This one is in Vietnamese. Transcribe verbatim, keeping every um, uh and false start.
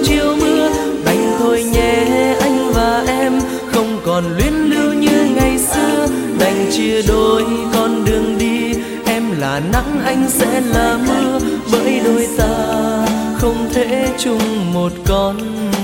chiều mưa. Đành thôi nhé anh và em, không còn luyến lưu như ngày xưa. Đành chia đôi con đường đi, em là nắng anh sẽ là mưa. Bởi đôi ta không thể chung một con